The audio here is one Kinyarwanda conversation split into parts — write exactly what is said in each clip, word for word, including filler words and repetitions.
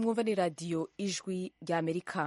mwumva ni radiyo ijwi ry'Amerika.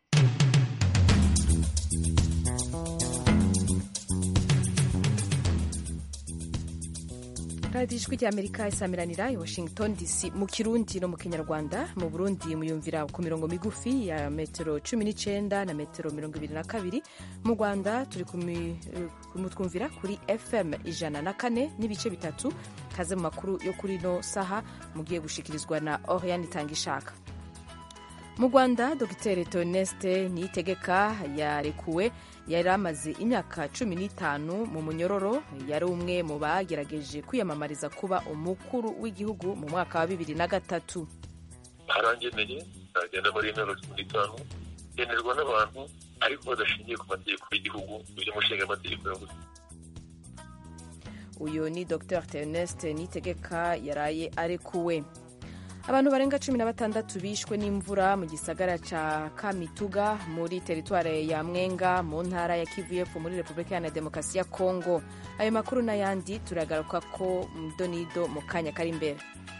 radiyo ijwi ry'Amerika isamiranira i Washington D C mu Kirundi no mu Kinyarwanda. Mu Burundi muyumvira ku mirongo migufi ya metero cumi n'icenda na metero mirongo ibiri na kabiri. Mu Rwanda turi kumutwumvira kuri F M ijana na kane n'ibice bitatu. Kaze mu makuru yo kuri no saha mugiye gushikirizwa na Oriane Tangishaka. Mu Rwanda Dr Theoneste Niyitegeka yarekuwe. Yari amaze imyaka cumi n'itanu mu munyororo. Yari umwe mu bagerageje kwiyamamariza kuba umukuru w'igihugu mu mwaka wa bibiri na gatatu. Harangeneye agenda muri imyaka cumi n'itanu yenerwa n'abantu ariko badashingiye ku mategeko y'igihugu by'umushinga amategeko yavuze. Uyu ni Dr Theoneste Niyitegeka yaraye arekuwe. Abantu barenga cumi na batandatu bishwe n'imvura mu gisagara ca Kamituga muri teritware ya Mwenga mu ntara ya Kivu y'Epfo muri Repubulika Iharanira Demokarasi ya Kongo. Ayo makuru n'ayandi turagaruka ko mdonido mu kanya kari imbere.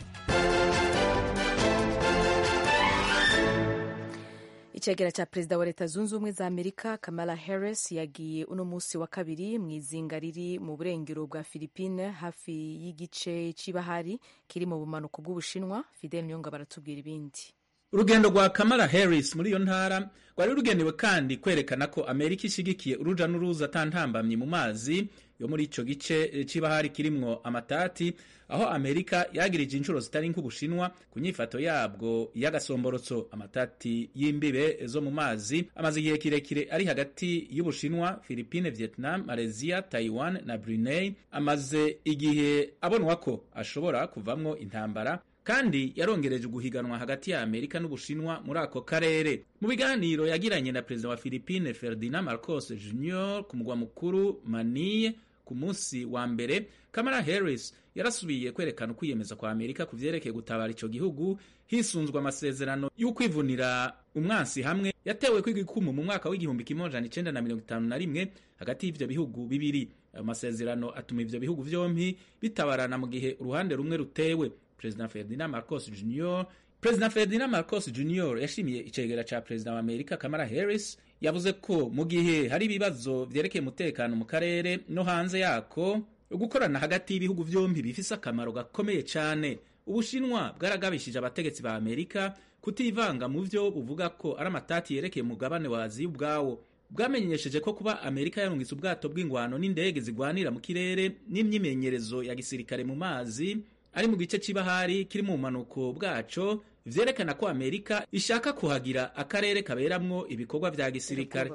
Icegera ca Perezida wa Leta Zunze Ubumwe za Amerika Kamala Harris yagiye uno musi wa kabiri mw'izinga riri mu burengero bwa Philippine hafi y'igice c'ibahari kiri mu bumanuko bw'Ubushinwa. Fidel Nyonga baratubwira ibindi. Urugendo rwa Kamala Harris muri iyo ntara rwari rugenewe kandi kwerekana ko Amerika ishigikiye uruja n'uruza atantambamye mu mazi yo muri ico gice c'ibahari kirimwo amatati, aho Amerika yagirije inshuro zitari nk'Ubushinwa ku nyifato yabwo y'agasomborotso. Amatati y'imbibe zo mu mazi amaze igihe kirekire ari hagati y'Ubushinwa, Philippine, Vietnam, Malaysia, Taiwan na Brunei. Amaze igihe abonwa ko ashobora kuvamwo intambara kandi yarongereje guhiganwa hagati ya Amerika n'Ubushinwa muri ako karere. Mu biganiro yagiranye na Perezida wa Philippine Ferdinand Marcos Junior ku mugwa mukuru Manille ku munsi wa mbere, Kamala Harris yarasubiye kwerekana ukwiyemeza kwa Amerika ku vyerekeye gutabara ico gihugu hisunzwe amasezerano y'ukwivunira umwansi hamwe yatewe kw'igikumu mu mwaka w'igihumbi kimwe amajana icenda na mirongo itanu na rimwe hagati y'ivyo bihugu bibiri. Ayo masezerano atuma ivyo bihugu vyompi bitabarana mu gihe uruhande rumwe rutewe. President Ferdinand Marcos Junior President Ferdinand Marcos Junior yashimiye icegera ca President wa Amerika Kamala Harris, yavuze ko mu gihe hari ibibazo vyerekeye umutekano mu karere no hanze yako, gukorana hagati y'ibihugu vyompi bifise akamaro gakomeye cane. Ubushinwa bwaragabishije abategetsi ba Amerika kutivanga mu vyo buvuga ko ari amatati yerekeye mugabane wa Aziya ubwawo. Bwamenyesheje ko kuba Amerika yarungitse ubwato bw'ingwano n'indege zigwanira mu kirere n'imyimenyerezo ya gisirikare mu mazi ari mu gice c'ibahari kiri mu manuko bwaco vyerekana ko Amerika ishaka kuhagira akarere kaberamwo ibikorwa vya gisirikare.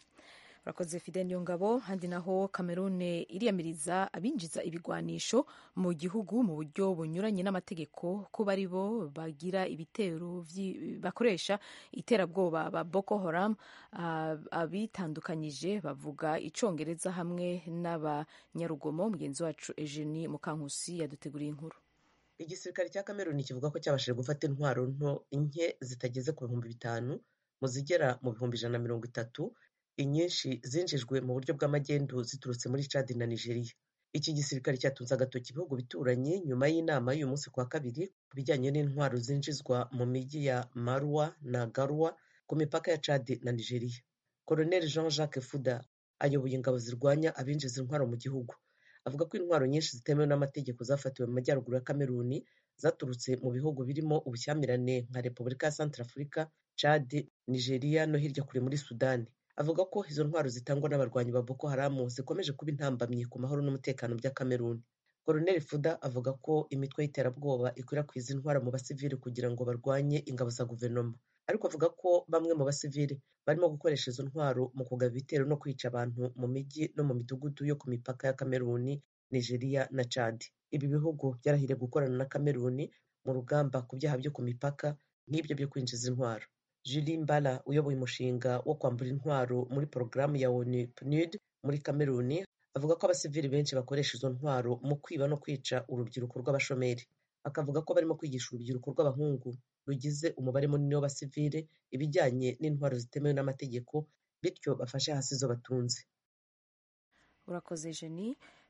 Urakoze Fidel Nyongabo. Handi naho Cameroon iriyamiriza abinjiza ibigwanisho mu gihugu mu buryo bunyuranye n'amategeko ko bari bo bagira ibitero bakoresha iterabwoba ba Boko Haram. Uh, abitandukanyije bavuga icongereza hamwe n'abanyarugomo. Mugenzi wacu Eugenie Mukankusi yaduteguriye inkuru. Igisirikare cya Cameroon kivuga ko cyabashije gufata intwaro nto nke zitageze ku bihumbi bitanu mu zigera mu bihumbi ijana na mirongo itatu, inyinshi zinjijwe mu buryo bw'amagendu ziturutse muri Chad na Nigeria. Iki gisirikare cyatunze agatoki ibihugu bituranye nyuma y'inama y'uyu munsi kwa kabiri ku bijyanye n'intwaro zinjizwa mu mijyi ya Marwa na Garwa ku mipaka ya Chad na Nigeria. Colonel Jean-Jacques Fuda ayoboye ingabo zirwanya abinjiza intwaro mu gihugu. Avuga ko intwaro nyinshi zitemewe n'amategeko zafatiwe mu majyaruguru ya Cameroon zaturutse mu bihugu birimo ubushyamirane nka Repubulika ya Centrafrica, Chad, Nigeria no hirya kure muri Sudani. Avuga ko izo ntwaro zitangwa n'abarwanyi ba Boko Haram zikomeje kuba intambamyi ku mahoro n'umutekano bya Cameroon. Colonel Fuda avuga ko imitwe y'iterabwoba ikwirakwiza intwaro mu basivili kugira ngo barwanye ingabo za guverinoma, ariko avuga ko bamwe mu basivili barimo gukoresha izo ntwaro mu kugaba ibitero no kwica abantu mu mijyi no mu midugudu yo ku mipaka ya Cameroon, Nigeria na Chad. Ibi bihugu byarahiriye gukorana na Cameroon mu rugamba ku byaha byo ku mipaka nk'ibyo byo kwinjiza intwaro. Julie Mbala uyoboye umushinga wo kwambura intwaro muri porogaramu ya ONU P N U D muri Cameroon avuga ko abasivili benshi bakoresha izo ntwaro mu kwiba no kwica urubyiruko rw'abashomeri. Akavuga ko barimo kwigisha urubyiruko rw'abahungu rugize umubare munini w'abasivili ibijyanye n'intwaro zitemewe n'amategeko, bityo bafashe hasi izo batunze. Urakoze Jenny.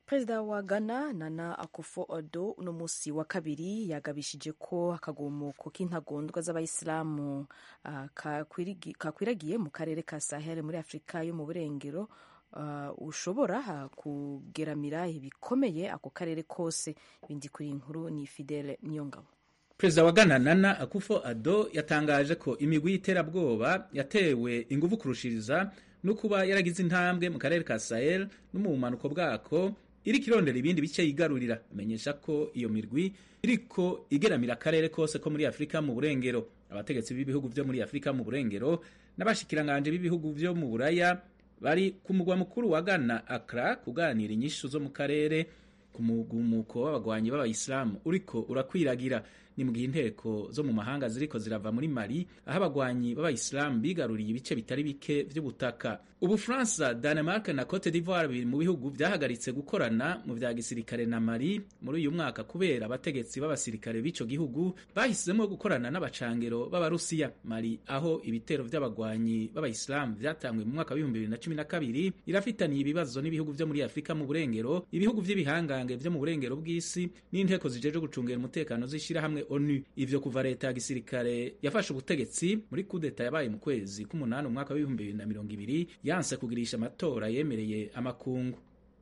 perezida wa Ghana Nana Akufo-Addo uno musi wa kabiri yagabishije ko akagumuko k'intagondwa z'abayisilamu uh, kakwiragiye mu karere ka Sahel muri Afurika yo mu burengero uh, ushobora uh, kugeramira ibikomeye ako karere kose. Ibindi kuri inkuru ni Fidele Niyongabo. Perezida wa Ghana Nana Akufo-Addo yatangaje ko imigwi y'iterabwoba yatewe inguvu kurushiriza no kuba yaragize intambwe mu karere ka Sahel no mu bumanuko bwako iri kirondera ibindi bice yigarurira. Amenyesha ko iyo mirwi iriko igeramira akarere kose ko muri Afurika mu burengero. Abategetsi b'ibihugu vyo muri Afurika mu burengero n'abashikiranganje b'ibihugu vyo mu Buraya bari ku mugwa mukuru wa Ghana Accra kuganira inyishu zo mu karere ku mugumuko w'abagwanyi b'abayisilamu uriko urakwiragira. Ni mu gihe inteko zo mu mahanga ziriko zirava muri Mali aho abagwanyi b'abayisilamu bigaruriye ibice bitari bike vy'ubutaka. Ubufaransa, Danemark na Cote d'Ivoire biri mu bihugu vyahagaritse gukorana mu vya gisirikare na Mali muri uyu mwaka kubera abategetsi b'abasirikare b'ico gihugu bahisemo gukorana n'abacangero b'Abarusiya. Mali aho ibitero vy'abagwanyi b'abayisilamu vyatangwe mu mwaka wa bibiri na cumi na kabiri irafitaniye ibibazo n'ibihugu vyo muri Afurika mu burengero, ibihugu vy'ibihangange vyo mu burengero bw'isi n'inteko zijeje gucungera umutekano zishira hamwe ONU. Ivyo kuva leta ya gisirikare yafashe ubutegetsi muri kudeta yabaye mu kwezi k'umunani umwaka wa bibiri na mirongo ibiri yanse kugirisha amatora yemereye amakungu.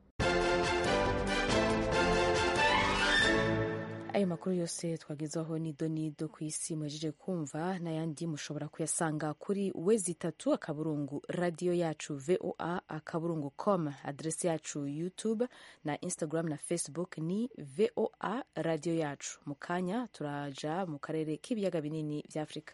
Ayo makuru yose twagezaho ni donido ku isi mwejeje kumva n'ayandi mushobora kuyasanga kuri wezi itatu akaburungu radio yacu voa akaburungu com. Adresi yacu YouTube na Instagram na Facebook ni voa radio yacu. Mukanya turaja mu karere k'ibiyaga binini vya Afrika.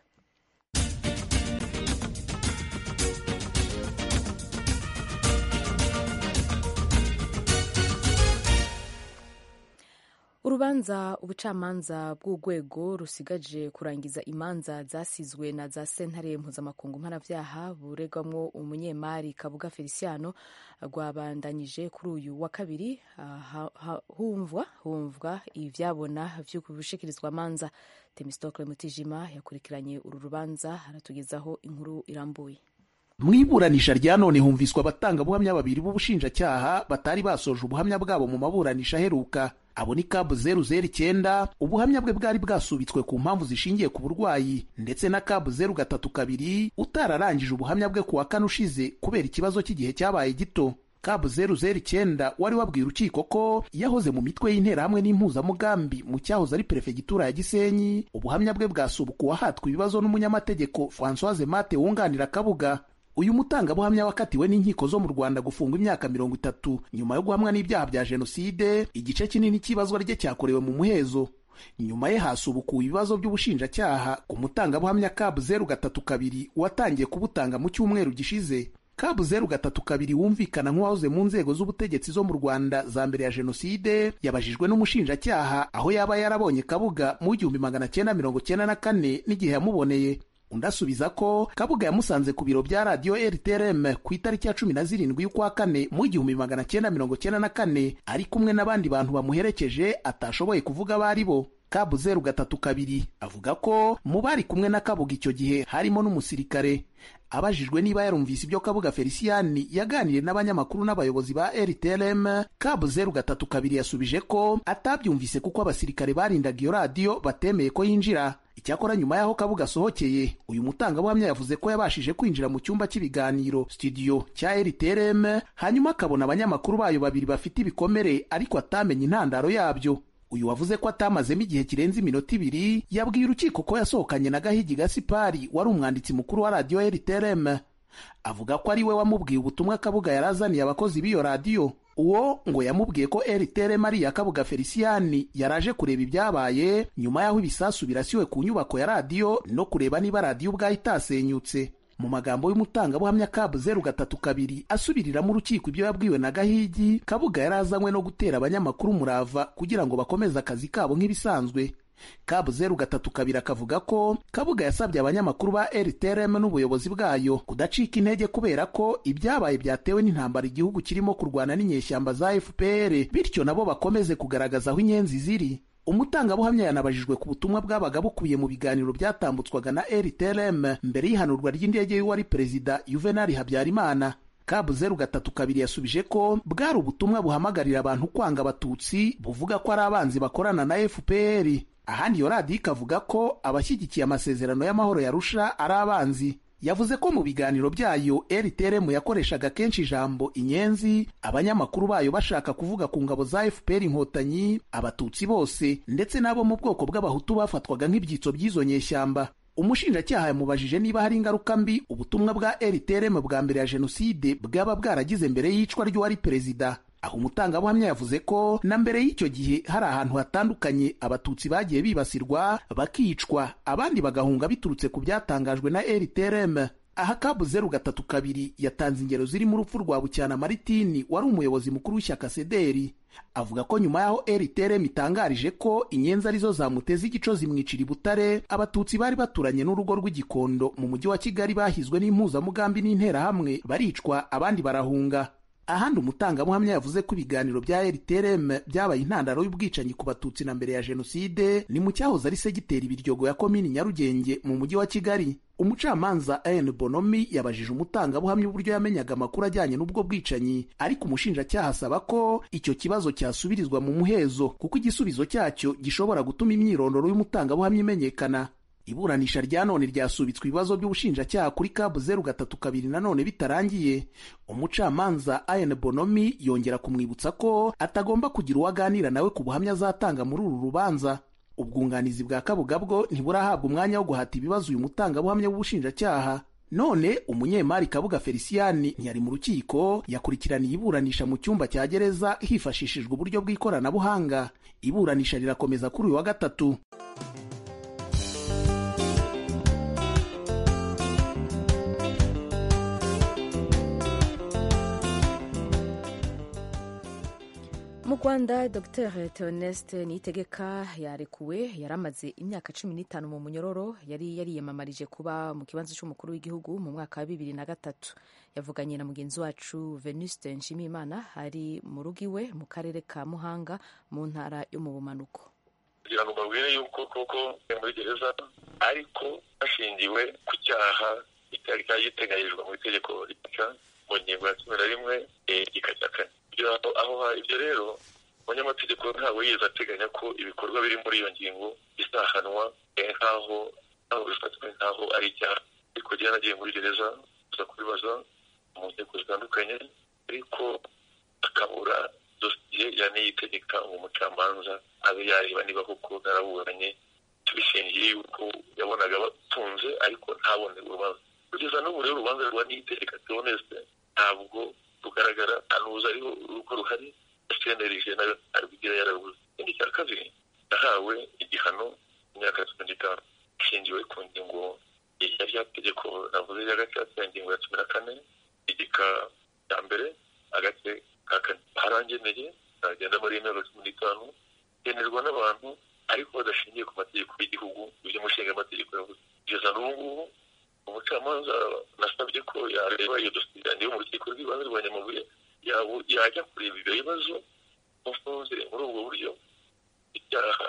Urubanza ubucamanza bw'urwego rusigaje kurangiza imanza zasizwe na za sentare mpuzamakungu mpanavyaha buregwamwo umunyemari Kabuga Feliciano rwabandanyije kuri uyu wa kabiri. Uh, humvwa humvwa ivyabona vy'ubushikirizwa manza. Temistokle Mutijima yakurikiranye uru rubanza aratugezaho inkuru irambuye. Mwiburanisha rya none humviswa abatanga buhamya babiri b'ubushinjacyaha batari basoje ubuhamya bwabo mu maburanisha aheruka. Abo ni Kabu zeru zeru icyenda, ubuhamya bwe bwari bwasubitswe ku mpamvu zishingiye ku burwayi, ndetse na Kabu zeru gatatu kabiri utararangije ubuhamya bwe ku wa kane ushize kubera ikibazo cy'igihe cyabaye gito. Kabu zeru zeru icyenda wari wabwiye urukiko ko yahoze mu mitwe y'interahamwe n'impuzamugambi mu cyahoze ari perefegitura ya Gisenyi. Ubuhamya bwe bwasubukuwe ahatwa ibibazo n'umunyamategeko Françoise Mate wunganira Kabuga. Uyu mutangabuhamya wakatiwe n'inkiko zo mu Rwanda gufungwa imyaka mirongo itatu nyuma yo guhamwa n'ibyaha bya jenoside. Igice kinini cy'ibazwa rye cyakorewe mu muhezo. Nyuma ye hasubukuwe ibibazo by'ubushinjacyaha ku mutangabuhamya Kabu zeru gatatu kabiri watangiye kubutanga mu cyumweru gishize. Kabu zeru gatatu kabiri wumvikana nk'uwahoze mu nzego z'ubutegetsi zo mu Rwanda za mbere ya jenoside yabajijwe n'umushinjacyaha aho yaba yarabonye Kabuga mu igihumbi magana cyenda mirongo cyenda na kane n'igihe yamuboneye. Undasubiza ko Kabuga yamusanze ku biro bya radio R T R M ku itariki ya cumi na zirindwi y'ukwa kane mu igihumbi magana cyenda mirongo cyenda na kane ari kumwe n'abandi bantu bamuherekeje atashoboye kuvuga bari bo. Kabu zeru gatatu kabiri avuga ko mu bari kumwe na Kabuga icyo gihe harimo n'umusirikare. Abajijwe niba yarumvise ibyo Kabuga Feliciani yaganiriye n'abanyamakuru n'abayobozi ba R T R M, Kabu zeru gatatu kabiri yasubije ko atabyumvise kuko abasirikare barindaga iyo radio batemeye ko yinjira. Icyakora nyuma yaho Kabuga asohokeye, uyu mutangabuhamya yavuze ko yabashije kwinjira mu cyumba cy'ibiganiro studio cya R T R M, hanyuma akabona abanyamakuru bayo babiri bafite ibikomere ariko atamenye intandaro yabyo. Uyu wavuze ko atamazemo igihe kirenze iminota ibiri yabwiye urukiko ko yasohokanye na Gahigi Gasipari wari umwanditsi mukuru wa radio R T R M. Avuga ko ari we wamubwiye ubutumwa Kabuga yarazaniye abakozi b'iyo radio. Uwo ngo yamubwiye ko R T R M ari ya Kabuga Feliciani yaraje kureba ibyabaye nyuma yaho ibisasu birasiwe ku nyubako ya radio no kureba niba radio ubwayo itasenyutse. Mu magambo y'umutangabuhamya Kabu zeru gatatu kabiri asubirira mu rukiko ibyo yabwiwe na Gahigi, Kabuga yarazanywe no gutera abanyamakuru murava kugira ngo bakomeze akazi kabo nk'ibisanzwe. Kabu zeru gatatu kabiri akavuga ko Kabuga yasabye abanyamakuru ba R T R M n'ubuyobozi bwayo kudacika intege kubera ko ibyabaye byatewe n'intambara igihugu kirimo kurwana n'inyeshyamba za F P R, bityo nabo bakomeze kugaragaza aho inyenzi ziri. Umutangabuhamya yanabajijwe ku butumwa bwabaga bukubiye mu biganiro byatambutswaga na R T R M mbere y'ihanurwa ry'indege y'uwari perezida Juvenal Habyarimana. kabu zeru gatatu kabiri yasubije ko bwari ubutumwa buhamagarira abantu kwanga abatutsi buvuga ko ari abanzi bakorana na F P R. Ahandi iyo radiyo ikavuga ko abashyigikiye amasezerano y'amahoro ya Arusha ari abanzi. Yavuze ko mu biganiro byayo R T R M yakoreshaga kenshi ijambo inyenzi, abanyamakuru bayo bashaka kuvuga ku ngabo za F P R inkotanyi, abatutsi bose ndetse n'abo mu bwoko bw'abahutu bafatwaga nk'ibyitso by'izo nyeshyamba. Umushinjacyaha yamubajije niba hari ingaruka mbi ubutumwa bwa R T R M bwa mbere ya jenoside bwaba bwaragize mbere y'icwa ry'uwari perezida. Aho umutangabuhamya yavuze ko na mbere y'icyo gihe hari ahantu hatandukanye abatutsi bagiye bibasirwa bakicwa, abandi bagahunga biturutse ku byatangajwe na R T R M. Aha kabu zeru gatatu kabiri yatanze ingero zirimo urupfu rwa Bucyana Maritini wari umuyobozi mukuru w'ishyaka Sederi. Avuga ko nyuma y'aho R T R M itangarije ko inyenzi arizo zamuteze igico zimwicira i Butare, abatutsi bari baturanye n'urugo rw'Igikondo mu mujyi wa Kigali bahizwe n'impuzamugambi n'interahamwe baricwa, abandi barahunga. Ahandi umutangabuhamya yavuze ko ibiganiro bya R T R M byabaye intandaro y'ubwicanyi ku batutsi na mbere ya jenoside ni mu cyahoze ari segiteri Biryogo ya komini Nyarugenge mu mujyi wa Kigali. Umucamanza Ian Bonomi yabajije umutangabuhamya uburyo yamenyaga amakuru ajyanye n'ubwo bwicanyi, ariko umushinjacyaha asaba ko icyo kibazo cyasubirizwa mu muhezo kuko igisubizo cyacyo gishobora gutuma imyirondoro y'umutangabuhamya imenyekana. Iburanisha rya none ryasubitswe ibibazo by'ubushinjacyaha kuri kabu zeru gatatu kabiri na none bitarangiye. Umucamanza Ian Bonomi yongera kumwibutsa ko atagomba kugira uwo aganira nawe ku buhamya azatanga muri uru rubanza. Ubwunganizi bwa Kabuga bwo ntiburahabwa umwanya wo guhata ibibazo uyu mutangabuhamya w'ubushinjacyaha. None umunyemari Kabuga Felicien ntiyari mu rukiko, yakurikiraniye iburanisha mu cyumba cya gereza hifashishijwe uburyo bw'ikoranabuhanga. Iburanisha rirakomeza kuri uyu wa gatatu. Mu Rwanda Dr Theoneste Niyitegeka yarekuwe. Yaramaze imyaka cumi n'itanu mu munyororo. Yari yariyamamarije kuba mu kibanza cy'umukuru w'igihugu mu mwaka wa bibiri na gatatu. Yavuganye na mugenzi wacu Venuste Nshimiyimana ari mu rugo iwe mu karere ka Muhanga mu ntara yo mu bumanuko. Kugira ngo mbabwire yuko koko muri gereza ariko hashingiwe ku cyaha kitari giteganyijwe mu itegeko ryica mu ngingo ya cumi na rimwe igika cya kane. Aho ibyo rero umunyamategeko ntabwo yize ateganya ko ibikorwa biri muri iyo ngingo bizahanwa nk'aho ntaho bifatwa nk'aho ari icyaha. Ariko njyewe nagiye muri gereza kuza kubibaza mu nkiko zitandukanye, ariko akabura dosiye ya Niyitegeka mu mucamanza abe yareba niba koko naraburanye tubishingiye yuko yabonaga batunze ariko ntabone urubanza. Kugeza n'ubu rero urubanza rwa Niyitegeka Theoneste ntabwo rugaragara anuza ariho urugo ruhari. C N R G nayo arbigira yarabuze. Ikindi cya kabiri yahawe igihano imyaka cumi n'itanu ishingiwe ku ngingo ya rya tegeko navuze ya gatatu ingingo ya cumi na kane igika cya mbere agace ka kane. Harangeneye agenda muri imyaka cumi n'itanu yenerwa n'abantu ariko badashingiye ku mategeko y'igihugu ibyo mushinga amategeko yavuze. Kugeza n'ubu umucamanza nasabye ko yareba iyo dosiye yo mu rukiko rw'ibanze rwa Nyamabuye yajya kureba ibyo bibazo mufunze muri ubwo buryo icyaha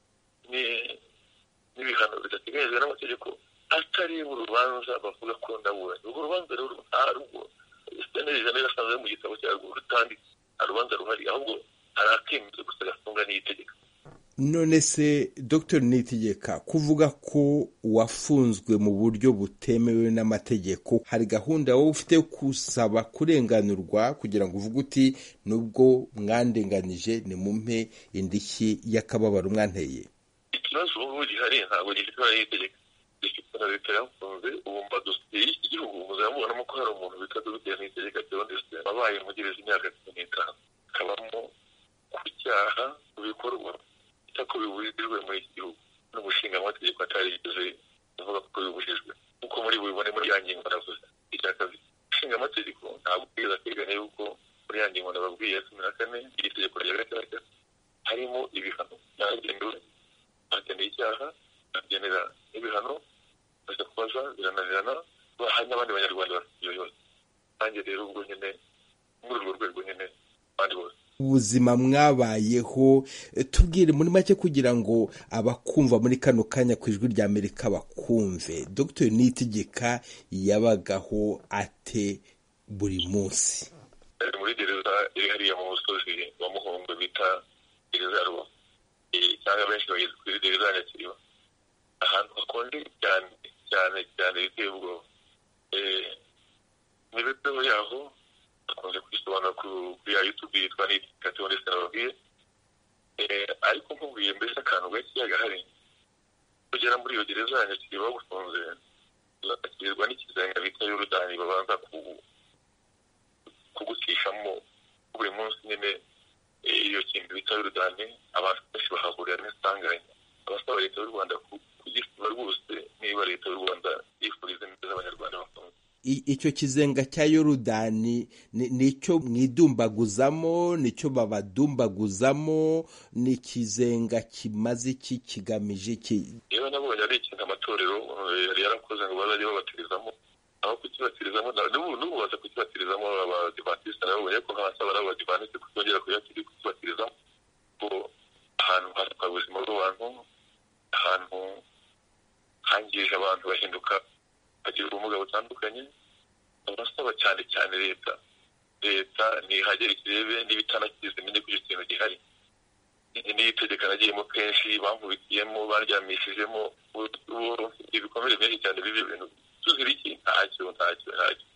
n'ibihano bidateganyijwe n'amategeko atareba urubanza bavuga ko ndaburanye. Urwo rubanza rero ntarwo sitenerije neza asanzwe mu gitabo cyarwo rutanditse urubanza ruhari, ahubwo hari akemeza gusa gafunga n'itegeko. None se Dr Niyitegeka kuvuga ko wafunzwe mu buryo butemewe n'amategeko, hari gahunda wowe ufite kusaba kurenganurwa kugira ngo uvuge uti nubwo mwandenganije ni mumpe indishyi y'akababaro mwanteye? Ikibazo ubu gihari ntabwo gifite Niyitegeka, gifite na leta yafunze. Ubu mba dosiye y'iki gihugu muzamubonamo ko hari umuntu bita Dr Niyitegeka Theoneste wabaye mu gereza imyaka cumi n'itanu akabamo ku cyaha ku bikorwa ko bibujijwe muri iki gihugu n'umushinga amategeko atarigeze avuga ko bibujijwe nk'uko muri bubibone muri ya ngingo navuze. Icya kabiri umushinga amategeko ntabwo yigeze ateganya yuko muri ya ngingo nababwiye cumi na kane iri tegeko rya gatatu harimo ibihano byagenewe ahageneye icyaha agenera n'ibihano baza kubaza birananirana hari n'abandi banyarwanda bafite iyo yose. Nanjye rero ubwo nyine muri urwo rwego nyine abandi bose ubuzima mwabayeho tubwire muri make kugira ngo abakumva muri kano kanya ku ijwi rya Amerika bakumve. Dr Niyitegeka yabagaho ate buri munsi? Muri gereza iri hariya mu musozi wa Muhungu bita gereza ya Rubavu, cyangwa benshi bageze kuri gereza ya Nyakiriba, ahantu hakonje cyane cyane cyane biteye ubwoba. Imibereho yaho akunze kwisobanura kuri ya YouTube yitwa Niyitegeka ndetse nababwiye, ariko nkubwiye mbese akantu gakeya gahari kugera muri iyo gereza ya Nyakiriba bagufunze uzakirirwa n'ikizenga bita Yorodani babanza kugutishamo buri munsi nyine. Iyo kintu bita Yorodani abantu benshi bahahurira n'isanganya. Abasaba leta y'u Rwanda kugisiba rwose niba leta y'u Rwanda yifuriza neza abanyarwanda bafunze. Icyo kizenga cya Yorodani nicyo mwidumbaguzamo, nicyo babadumbaguzamo, ni ikizenga kimaze iki, kigamije iki? Yewe nabonye ari ikintu amatorero yari yarakoze ngo bazajye babatirizamo, aho kukibatirizamo n'ubu baza kukibatirizamo abadivantisite nabo babonye ko nk'abasaba ari abadivantisite kutongera kukibatirizamo, ko ahantu hatwara ubuzima bw'abantu, ahantu hangije abantu bahinduka bagira ubumuga butandukanye. Abasaba cyane cyane leta leta ntihagere ikirebe n'ibitanakize menye ko icyo kintu gihari. N'itegeko nagiyemo kenshi bankubitiyemo baryamishijemo ibikomere byinshi cyane bibi bintu tuzira iki ntacyo ntacyo ntacyo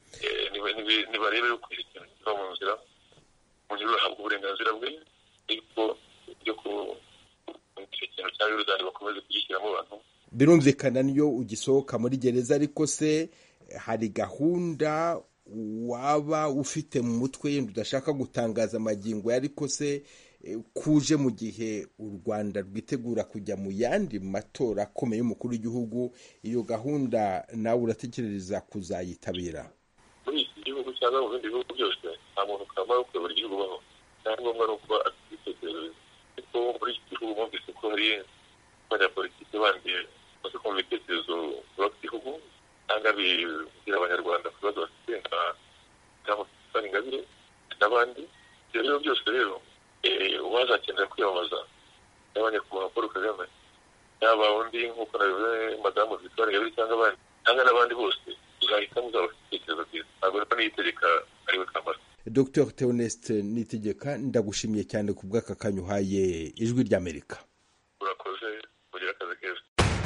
nibarebe yuko icyo kintu kiva mu nzira umuntu ahabwa uburenganzira bwe, ariko byo ku icyo kintu cya Yorodani bakomeze kugishyiramo abantu. Birumvikana niyo ugisohoka muri gereza, ariko se hari gahunda waba ufite mu mutwe yenda udashaka gutangaza amagingo, ariko se kuje mu gihe u Rwanda rwitegura kujya mu yandi matora akomeye y'umukuru w'igihugu, iyo gahunda nawe uratekereza kuzayitabira? Muri iki gihugu cyangwa mu bindi bihugu byose nta muntu kamara kuyobora igihugu baho, cyangwa ngombwa no kuba afite ibitekerezo. Ariko muri iki gihugu mwumvise ko hari abanyapolitiki bandi bose kumva ibitekerezo byubaka igihugu cyangwa bigira abanyarwanda ku bibazo bafite nka Museveni, Ingabire n'abandi. Ibyo rero byose rero uwazakenera kwiyamamaza yaba nyakubahwa Paul Kagame, yaba undi nk'uko nabivuze madamu Victoire Ingabire cyangwa abandi cyangwa n'abandi bose, uzahita muzaba bafite ibitekerezo byiza. Ntabwo rero Niyitegeka ariwe kamara. Docteur Theoneste Niyitegeka, ndagushimiye cyane ku bw'aka kanya uhaye Ijwi ry'Amerika. Urakoze, ugira akazi keza.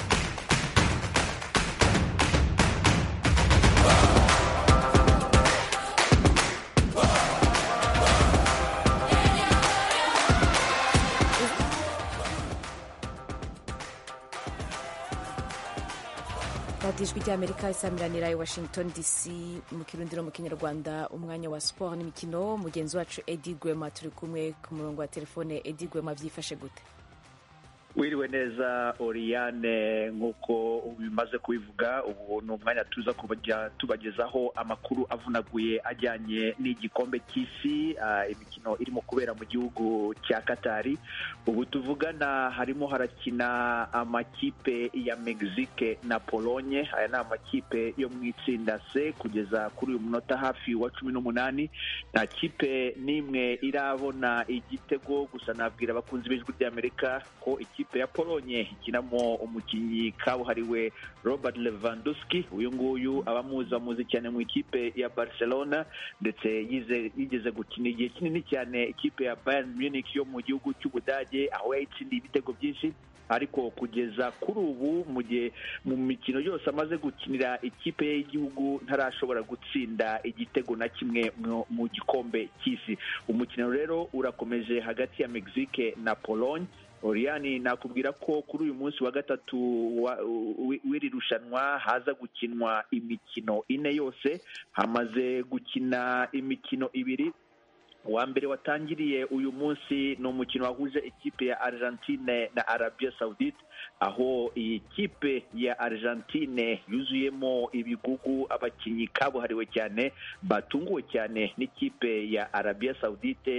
radiyo Ijwi ry'Amerika isamiranira i Washington D C mu Kirundi no mu Kinyarwanda. Umwanya wa sport n'imikino, mugenzi wacu Eddie Gwema turi kumwe ku murongo wa telefone. Eddie Gwema, byifashe gute? Wiriwe neza Oriane, nk'uko bimaze kubivuga, ubu ni umwanya tuza kubajya tubagezaho amakuru avunaguye ajyanye n'igikombe cy'isi, uh, imikino irimo kubera mu gihugu cya Katari. Ubu tuvugana harimo harakina amakipe ya Mexique na Pologne. Aya ni amakipe yo mu itsinda C. Kugeza kuri uyu munota hafi wa cumi n'umunani nta kipe n'imwe irabona igitego. Gusa nabwira abakunzi b'Ijwi ry'Amerika ko ikipe ya Pologne ikinamo umukinnyi kabuhariwe Robert Lewandowski. Uyu nguyu abamuzi bamuzi cyane mu ikipe ya Barcelona, ndetse yize yigeze gukina igihe kinini cyane ikipe ya Bayern Munich yo mu gihugu cy'Ubudage, aho yayitsindiye ibitego byinshi. Ariko kugeza kuri ubu mu gihe mu mikino yose amaze gukinira ikipe y'igihugu ntarashobora gutsinda igitego na kimwe mu gikombe cy'isi. Umukino rero urakomeje hagati ya Mexique na Pologne. Oriani, nakubwira ko kuri uyu munsi wa gatatu w'iri rushanwa haza gukinwa imikino ine yose. Hamaze gukina imikino ibiri. Uwa mbere watangiriye uyu munsi ni umukino wahuje ikipe ya Argentine na Arabia Saudite, aho iyi kipe ya Argentine yuzuyemo ibigugu, abakinnyi kabuhariwe cyane batunguwe cyane n'ikipe ya Arabia Saudite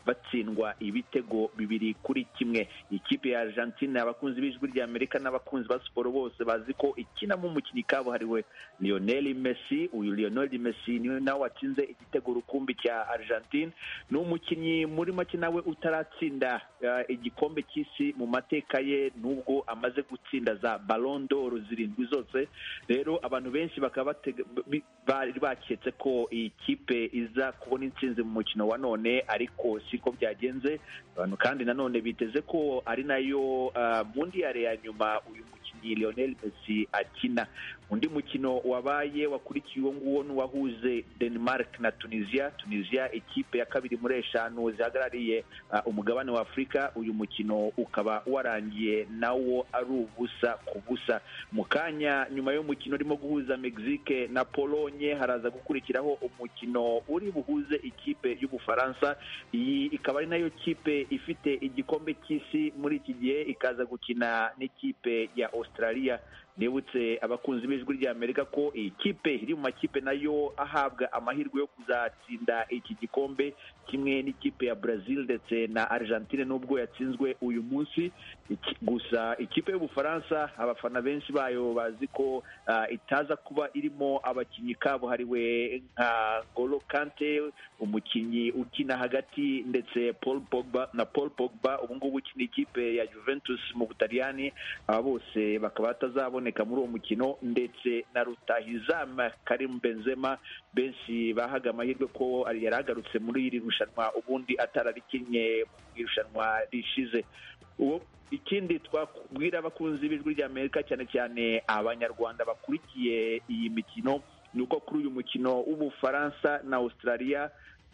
batsindwa ibitego bibiri kuri kimwe. Ikipe ya Argentine, abakunzi b'ijwi rya Amerika n'abakunzi ba siporo bose bazi ko ikinamo umukinnyi kabuhariwe Lionel Messi. Uyu Lionel Messi niwe nawe watsinze igitego rukumbi cya Argentine. Ni umukinnyi muri make nawe utaratsinda uh, igikombe cy'isi mu mateka ye, nubwo amaze gutsinda za Ballon d'Or zirindwi zose. Rero abantu benshi bakaba bari baketse ko iyi kipe iza kubona intsinzi mu mukino wa none, ariko siko byagenze. Abantu kandi nanone biteze ko ari nayo uh, mundial ya nyuma uyu mukinnyi Lionel Messi akina. Undi mukino wabaye wakurikiye uwo nguwo n'uwahuze Denmark na Tunisia. Tunisia ikipe ya kabiri muri eshanu zihagarariye uh, umugabane wa Afurika. Uyu mukino ukaba warangiye nawo ari ubusa ku busa. Mu kanya nyuma y'umukino urimo guhuza Mexique na Polonye, haraza gukurikiraho umukino uri buhuze ikipe y'Ubufaransa. Iyi ikaba ari nayo kipe ifite igikombe cy'isi muri iki gihe, ikaza gukina n'ikipe ya Australia. Ndebutse abakunzi b'ijwi rya Amerika ko iyi kipe iri mu makipe nayo ahabwa amahirwe yo kuzatsinda iki gikombe, kimwe n'ikipe ya Brazil ndetse na Argentine nubwo yatsinzwe uyu munsi. Iki, gusa ikipe y'Ubufaransa abafana benshi bayo bazi ko uh, itaza kuba irimo abakinnyi kabuhariwe nka N'Golo Kante, umukinnyi ukina hagati, ndetse Paul Pogba na Paul Pogba ubu ngubu ukina ikipe ya Juventus mu Butaliyani. Aba bose bakaba batazaboneka muri uwo mukino, ndetse na rutahizamu Karim Benzema benshi bahaga amahirwe ko yari agarutse muri iri rushanwa ubundi atararikinye mu irushanwa rishize. Uwo ikindi twabwira abakunzi b'ijwi rya Amerika cyane cyane abanyarwanda bakurikiye iyi mikino ni uko kuri uyu mukino w'Ubufaransa na Australia,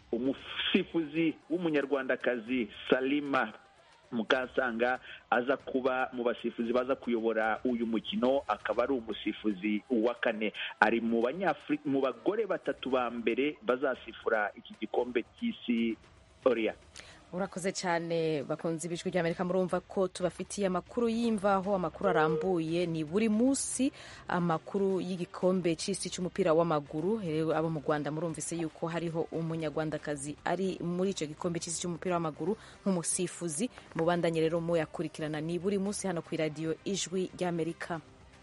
umusifuzi w'umunyarwandakazi Salima Mukasanga aza kuba mu basifuzi baza kuyobora uyu mukino, akaba ari umusifuzi wa kane. Ari mu banyafrika mu bagore batatu ba mbere bazasifura iki gikombe cy'isi. Oria, urakoze cyane bakunzi b'ijwi rya Amerika. Murumva ko tubafitiye amakuru y'imvaho, amakuru arambuye, ni buri munsi amakuru y'igikombe cy'isi cy'umupira w'amaguru. Abo mu Rwanda murumvise yuko hariho umunyarwandakazi ari muri icyo gikombe cy'isi cy'umupira w'amaguru nk'umusifuzi. Mubandanye rero muyakurikirana, ni buri munsi hano ku radio ijwi rya Amerika.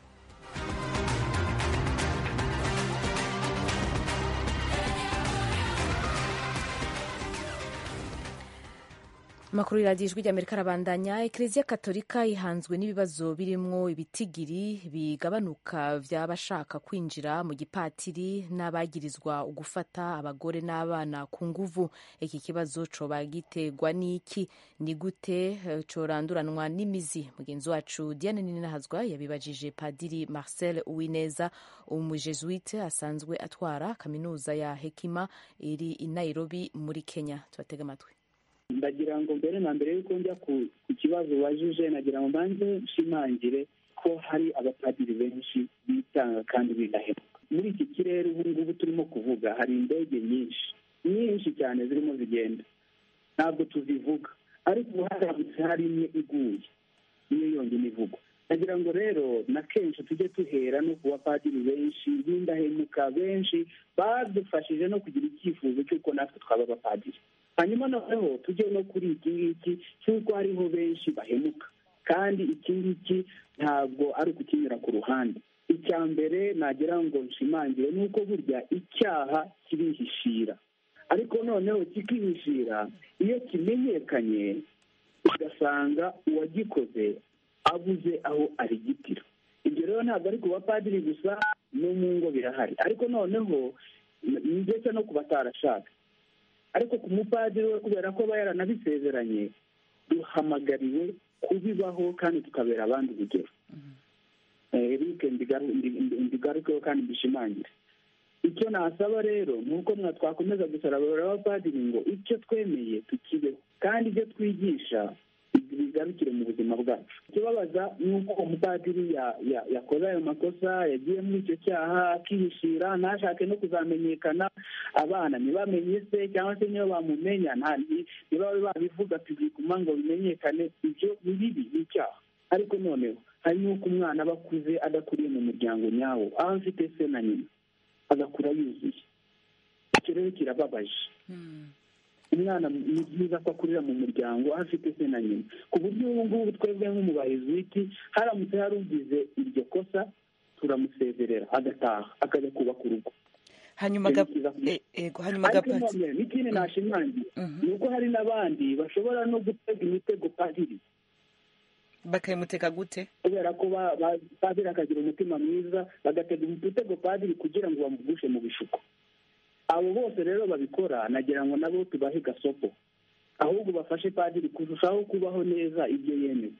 Makuru ya ijwi rya Amerika arabandanya. Eklezia Katolika ihanzwe n'ibibazo birimwo ibitigiri bigabanuka vy'abashaka kwinjira mu gipatiri n'abagirizwa ugufata abagore n'abana ku nguvu. Iki kibazo coba gitegwa n'iki? Ni gute coranduranwa n'imizi? Mugenzi wacu Diane Ninahazwa yabibajije Padiri Marcel Uwineza, umujesuite asanzwe atwara kaminuza ya Hekima iri i Nairobi muri Kenya. Tubatega amatwi. Ndagira ngo mbere na mbere yuko njya ku kibazo wajije, nagira ngo mbanze nshimangire ko hari abapadiri benshi bitanga kandi bidahemuka. Muri iki kirere ubu ngubu turimo kuvuga hari indege nyinshi nyinshi cyane zirimo zigenda, ntabwo tuzivuga, ariko ubu haramutse hari imwe iguye niyo yonyine ivugwa. Nagira ngo rero na kenshi tujye tuhera no ku bapadiri benshi b'indahemuka benshi badufashije no kugira icyifuzo cy'uko natwe twaba abapadiri. Hanyuma noneho tujye no kuri iki ngiki cy'uko hariho benshi bahemuka, kandi iki ngiki ntabwo ari ukukinyura ku ruhande. Icya mbere nagira ngo nshimangire ni uko burya icyaha kirihishira, ariko noneho kikihishira iyo kimenyekanye ugasanga uwagikoze abuze aho arigitira. Ibyo rero ntabwo ari ku bapadiri gusa, no mu ngo birahari, ariko noneho ndetse no ku batarashaka. Ariko ku mupadiri we kubera ko aba yaranabisezeranye, duhamagariwe kubibaho kandi tukabera abandi urugero. Eric ndigarukeho kandi mbishimangire. Icyo nasaba rero ni uko mwa twakomeza gusarabura abapadiri ngo icyo twemeye tukibeho, kandi ibyo twigisha bigarukire mu buzima bwacu. Ikibabaza ni uko umupadiri yakoze ayo makosa, yagiye muri icyo cyaha akihishira, ntashake no kuzamenyekana, abana ntibamenye se, cyangwa se niyo bamumenya niba babivuga tubikuma ngo bimenyekane. Ibyo ni bibi, ni icyaha. Ariko noneho hari n'uko umwana aba akuze adakuriye mu muryango nyawo, aho afite se na nyina, agakura yuzuye. Icyo rero kirababaje. umwana ni byiza ko akurira mu muryango afite se na nyina, ku buryo ubu ngubu twebwe nk'umubayezuwiti haramutse harugize iryo kosa turamusezerera agataha akajya kubaka urugo. hanyuma hanyuma gapatsi n'ikindi nashimangira ni uko hari n'abandi bashobora no gutega imitego padiri. bakayimutega gute? kubera ko padiri akagira umutima mwiza bagatega umutego padiri kugira ngo bamugushe mu bishuko. abo bose rero babikora nagira ngo nabo tubahe gasopo, ahubwo bafashe padiri kurushaho kubaho neza ibyo yemeye.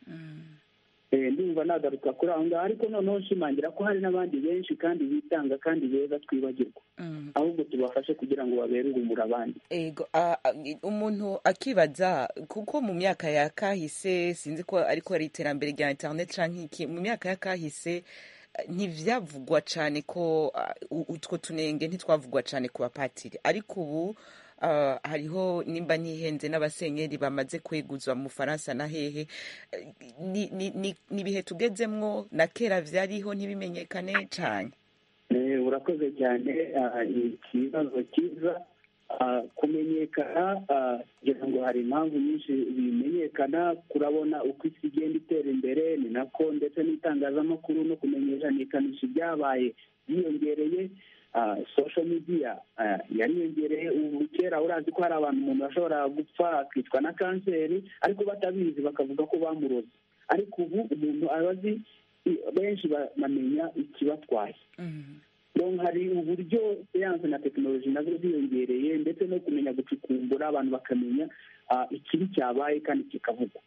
ndumva nagaruka kuri aho ngaho, ariko noneho nshimangira ko hari n'abandi benshi kandi bitanga kandi beza twibagirwa, ahubwo tubafashe kugira ngo babere urumuri abandi. Ego umuntu akibaza kuko mu myaka ya kahise sinzi ko ariko ari iterambere rya internet canke iki, mu myaka ya kahise ntivyavugwa cyane ko utwo tunenge ntitwavugwa cyane ku bapatiri, ariko ubu Uh, hariho nimba ntihenze n'abasenyeri bamaze kweguzwa mu Faransa na hehe. ni ni ni bihe tugezemwo, na kera vyariho ntibimenyekane cyane. Eh urakoze cyane, ikibazo kiza kumenyekana kugira ngo hari impamvu nyinshi bimenyekana. kurabona uko isi igenda itera imbere ni nako ndetse n'itangazamakuru no kumenyekanisha ibyabaye byiyongereye. social media yariyongereye. ubu kera urazi ko hari abantu umuntu ashobora gupfa akicwa na kanseri ariko batabizi bakavuga ko bamuroze, ariko ubu umuntu abazi benshi bamenya ikibatwaye. donc hari uburyo siyanse na tekinoloji nazo ziyongereye, ndetse no kumenya gucukumbura abantu bakamenya ikibi cyabaye kandi kikavugwa.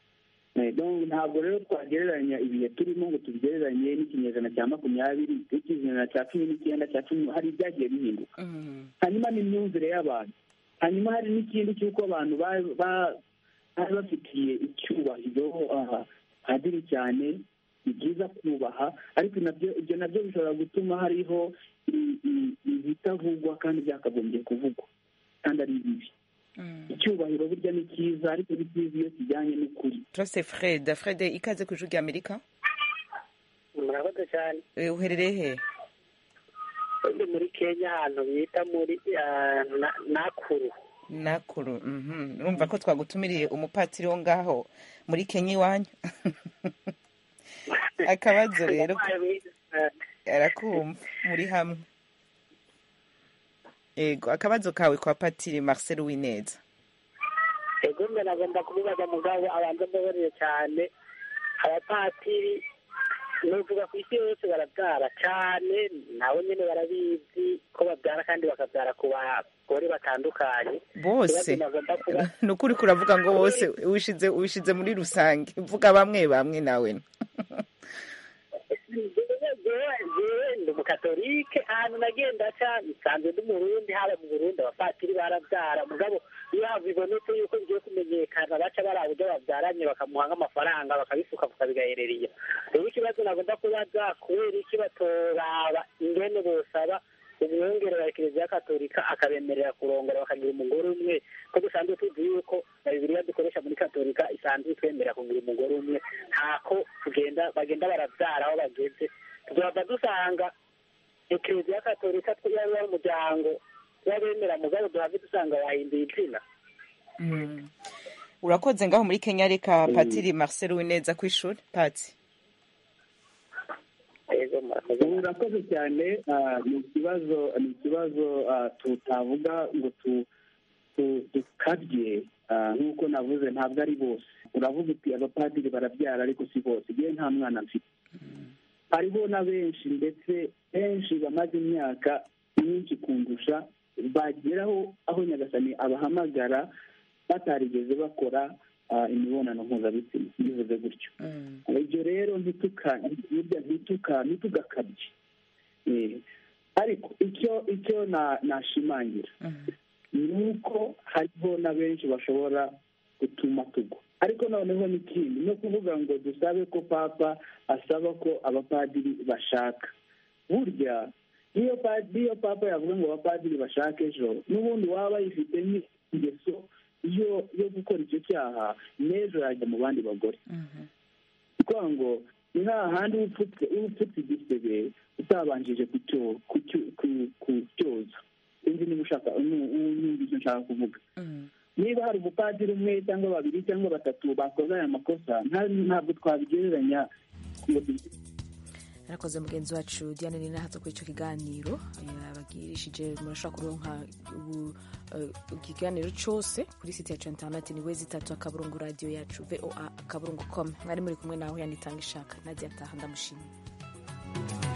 ntabwo rero twagereranya ibihe turimo ngo tubigereranye n'ikinyejana cya makumyabiri, ikinyejana cya cumi n'icyenda, cya cumi, hari ibyagiye bihinduka. hanyuma n'imyumvire y'abantu, hanyuma hari n'ikindi cy'uko abantu bari bafitiye icyubahiro padiri cyane. ni byiza kubaha, ariko ibyo nabyo bishobora gutuma hariho ibitavugwa kandi byakagombye kuvugwa kandi ari bibi. icyubahiro burya ni cyiza, ariko ni cyiza iyo kijyanye n'ukuri. Turase Fred. Fred, ikaze ku ijwi rya Amerika. murakoze cyane. uherereye he? ndi muri Kenya, ahantu bita muri Nakuru. Nakuru. urumva ko twagutumiriye umupatiri wo ngaho muri Kenya iwanyu. akabazo rero arakumva muri hamwe. Ego, akabazo kawe kwa Patiri Marcel Uwineza. Ego mbe nagomba kubibaza mugabo abanza mbabarire cyane. Abapatiri n'uvuga ku isi yose barabyara cyane, nawe nyine barabizi ko babyara kandi bakabyara ku bagore batandukanye bose. Nukuri kuravuga ngo bose wishize wishize muri rusange, uvuga bamwe bamwe nawe. ndi umukatolike, ahantu nagenda ca nsanzwe ndi Murundi, haba mu Burundi abapatiri barabyara, mugabo iyo bibonetse yuko bigiye kumenyekana baca bari uburyo babyaranye bakamuha nk'amafaranga bakabisuka kukabigahereriye. rero ikibazo nagomba kubaza, kubera iki batoraba ingene bosaba umwungere wa Kiliziya Katolika akabemerera kurongora bakagira umugore umwe, ko dusanzwe tuzi yuko na Bibiliya dukoresha muri Katolika isanzwe itwemerera kugira umugore umwe, ntako tugenda bagenda barabyara aho bageze. tuzaba dusanga Kiliziya Katolika twari ari umuryango w'abemera, mugabo duhave dusanga wahinduye izina. urakoze ngaho muri Kenya. Reka Patiri Marcel Uwineza ku ishuri. Pati urakoze cyane. ni ikibazo ni ikibazo tutavuga ngo dukabye, nk'uko navuze ntabwo ari bose. uravuga uti abapadiri barabyara ariko si bose. igihe nta mwana mfite, hariho na benshi ndetse benshi bamaze imyaka myinshi kundusha bageraho aho Nyagasani abahamagara batarigeze bakora imibonano mpuzabitsina, bivuze gutyo. ibyo rero ntitugakabye. ariko icyo icyo nashimangira ni uko hariho na benshi bashobora gutuma tugwa. ariko noneho n'ikindi no kuvuga ngo dusabe ko papa asaba ko abapadiri bashaka. burya iyo papa yavuga ngo abapadiri bashake ejo, n'ubundi waba yifite n'ingeso yo yo gukora icyo cyaha, n'ejo yajya mu bandi bagore. kuko ngo ni hahandi upfutse upfutse igisebe utabanjije kucyoza. sinzi niba ushaka n'undi icyo nshaka kuvuga niba hari umupadiri umwe cyangwa babiri cyangwa batatu bakoze aya makosa ntabwo twabigereranya. arakoze mugenzi wacu Diane Nina hato kuri icyo kiganiro yabagirishije. murashobora kuronka ikiganiro cyose kuri site yacu internet ni wezi itatu akaburungu radio yacu voa akaburungu com. mwari muri kumwe nawe yanitanga ishaka Nadia Taha ndamushimiye.